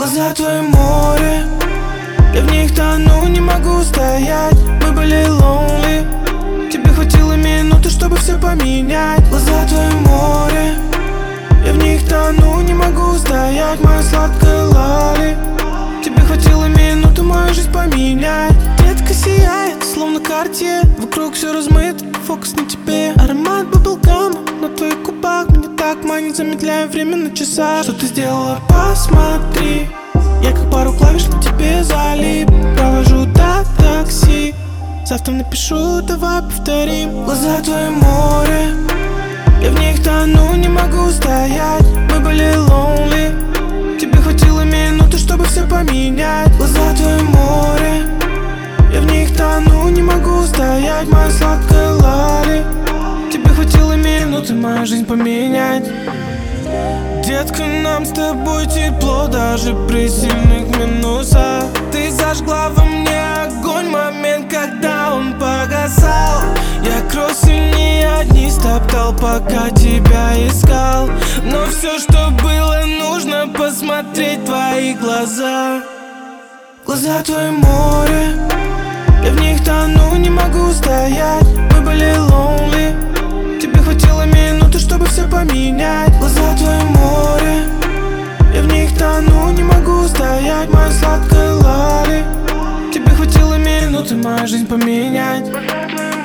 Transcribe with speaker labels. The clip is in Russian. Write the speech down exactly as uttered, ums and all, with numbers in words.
Speaker 1: Глаза твои море, я в них тону, не могу стоять. Мы были lonely, тебе хватило минуты, чтобы все поменять. Глаза твои море, я в них тону, не могу стоять. Моя сладкая лали, тебе хватило минуты мою жизнь поменять. Детка сияет, словно Cartier, вокруг все размыто, фокус на тебе. Аромат баблгама на твоих губах меня так манит, замедляя время на часах. Что ты сделала, посмотри, я как пару клавиш на тебе залип. Провожу до такси, завтра напишу, давай повторим. Глаза твои море, я в них тону, не могу стоять. Мы были lonely, тебе хватило минуты, чтобы все поменять. Глаза твои море, я в них тону, не могу стоять. Моя сладкая лали, тебе хватило минуты мою жизнь поменять. Детка, нам с тобой тепло даже при сильных минусах. Ты зажгла во мне огонь в момент, когда он погасал. Я кроссы не одни стоптал, пока тебя искал. Но все, что было нужно, посмотреть в твои глаза. Глаза твои море, я в них тону, не могу стоять. Мы были lonely, тебе хватило минуты, чтобы все поменять. Глаза твои море, я в них тону, не могу стоять. Моя сладкая лали, тебе хватило минуты мою жизнь поменять.